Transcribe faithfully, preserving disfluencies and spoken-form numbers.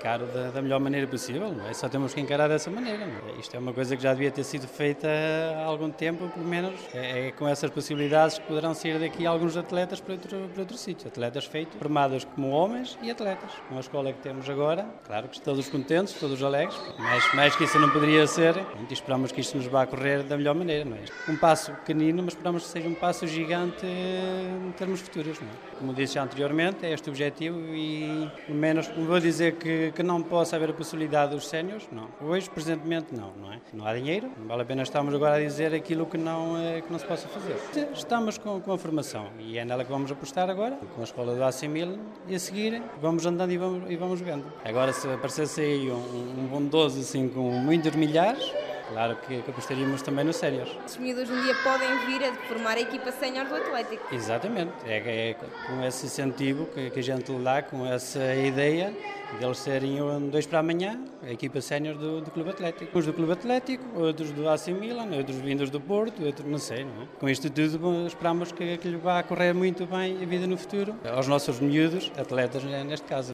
caro da, da melhor maneira possível, não é? Só temos que encarar dessa maneira, não é? Isto é uma coisa que já devia ter sido feita há algum tempo, pelo menos é, é com essas possibilidades que poderão sair daqui alguns atletas para outro, para outro sítio. Atletas feitos, formados como homens e atletas. Com a escola que temos agora, claro que todos contentes, todos alegres, mais, mais que isso não poderia ser, e esperamos que isto nos vá correr da melhor maneira, não é? Um passo pequenino, mas esperamos que seja um passo gigante em termos futuros, não é? Como disse já anteriormente, é este o objetivo e, pelo menos, não vou dizer que, que não possa haver a possibilidade dos séniores, não. Hoje, presentemente, não, não é? Não há dinheiro, não vale a pena estarmos agora a dizer aquilo que não, que não se possa fazer. Estamos com, com a formação e é nela que vamos apostar agora, com a escola do A C mil, e a seguir vamos andando e vamos, e vamos vendo. Agora, se aparecesse aí um, um bondoso assim com muitos milhares, claro que, que apostaríamos também nos séniores. Os miúdos um dia podem vir a formar a equipa sénior do Atlético. Exatamente, é, é com esse incentivo que, que a gente lhe dá, com essa ideia deles serem dois para amanhã, a equipa sénior do, do Clube Atlético. Uns do Clube Atlético, outros do A C Milan, outros vindos do Porto, outros não sei, não é? Com isto tudo esperamos que, que lhe vá correr muito bem a vida no futuro, aos nossos miúdos, atletas neste caso.